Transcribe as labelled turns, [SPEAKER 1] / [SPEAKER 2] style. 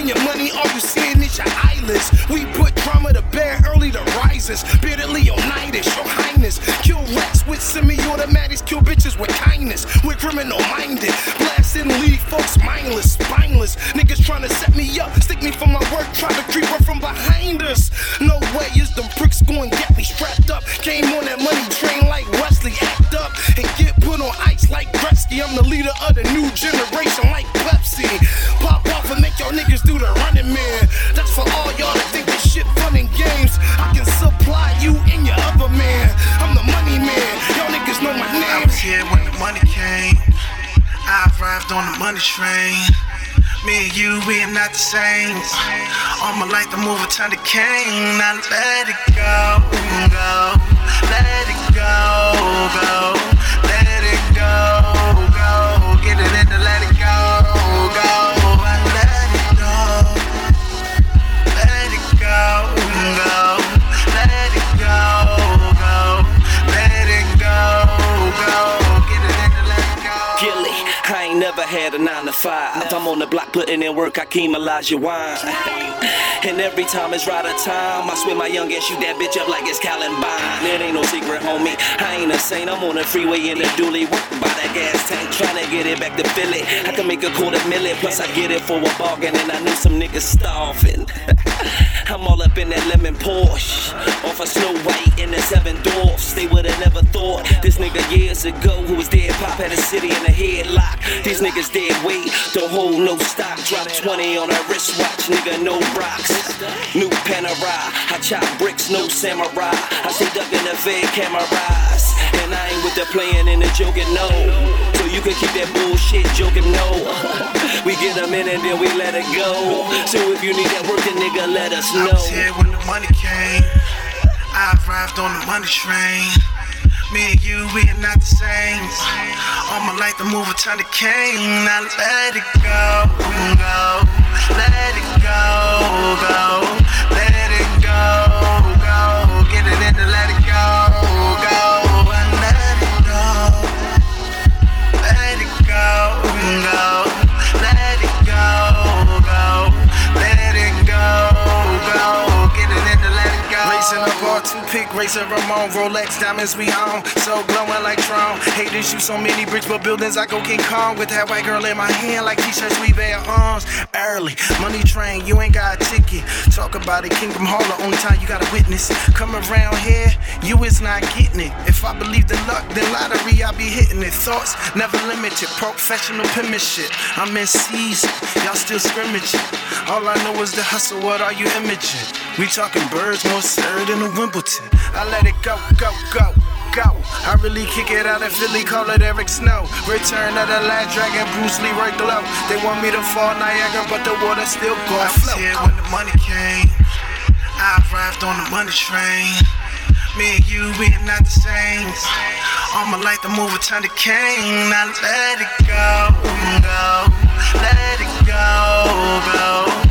[SPEAKER 1] and your money, all you seeing is your eyelids. We put drama to bed, early to rises. Bitterly Leonidas, your highness. Kill rats with semi-automatics, kill bitches with kindness. We're criminal minded, blasting, leave folks mindless, spineless. Niggas trying to set me up, stick me for my work, try to creep up from behind us. No way is them pricks going to get me strapped up. Came on that money train like Wesley, act up and get put on ice like Gretzky. I'm the leader of the new generation like Pepsi. Pop off and make y'all niggas do the running man. That's for all y'all that think this shit fun and games. I can supply you and your other man. I'm the money man, y'all niggas know my name.
[SPEAKER 2] I was here when the money came. I arrived on the money train. Me and you, we are not the same. All my life, the move a ton of cane. Now let it go, go. Let it go, go. Let it go, go. Get it in to let it go, go. I let it go. Let it go, go. Let it go, go. Let it go, go. Get it in to let it go.
[SPEAKER 3] Gilly, I ain't never had a 9 to 5. I'm on the block putting in work, Hakeem Elijah Wine. And every time it's right of time, I swear my young ass shoot that bitch up like it's Columbine. It ain't no secret, homie, I ain't a saint. I'm on the freeway in the dually, working by that gas tank, trying to get it back to Philly. I can make a $250,000, plus I get it for a bargain. And I knew some niggas starving. I'm all up in that lemon Porsche, off of Snow White in the 7 Dwarfs. They would've never thought this nigga years ago who was dead pop had a city in a headlock. These niggas dead weight, don't hold no stock. Drop 20 on a wristwatch, nigga, no rocks. New Panerai, I chop bricks, no samurai. I stay duck in the fed cameras, and I ain't with the playing and the joking, no. So you can keep that bullshit joking, no. We get them in and then we let it go. So if you need that work, then nigga, let us know.
[SPEAKER 2] I was here when the money came. I arrived on the money train. Me and you, we are not the same. All my life, the move a ton of cane. Now let it go, go. Let it go, go. Let it go, go. Get it in to let it go, go. And let it go. Let it go, go. Let it go, go. Let it go, go. Get it in to let it go. Racing up R2 racing Ramon, Rolex diamonds we own, so glowing like Tron. Hate to shoot so many bricks, but buildings I go King Kong. With that white girl in my hand, like t-shirts we bear arms. Early, money train, you ain't got a ticket. Talk about it, Kingdom Hall, the only time you got a witness. Come around here, you is not getting it. If I believe the luck, then lottery, I be hitting it. Thoughts never limited, professional penmanship. I'm in season, y'all still scrimmaging. All I know is the hustle, what are you imaging? We talking birds, more absurd than a Wimbledon. I let it go, go, go, go. I really kick it out in Philly, call it Eric Snow. Return of the last dragon, Bruce Leroy Glow. They want me to fall Niagara, but the water still gon' flow. I was here when the money came. I arrived on the money train. Me and you, we are not the same. All my life, the move a ton of cane. Now let it go, go. Let it go, go.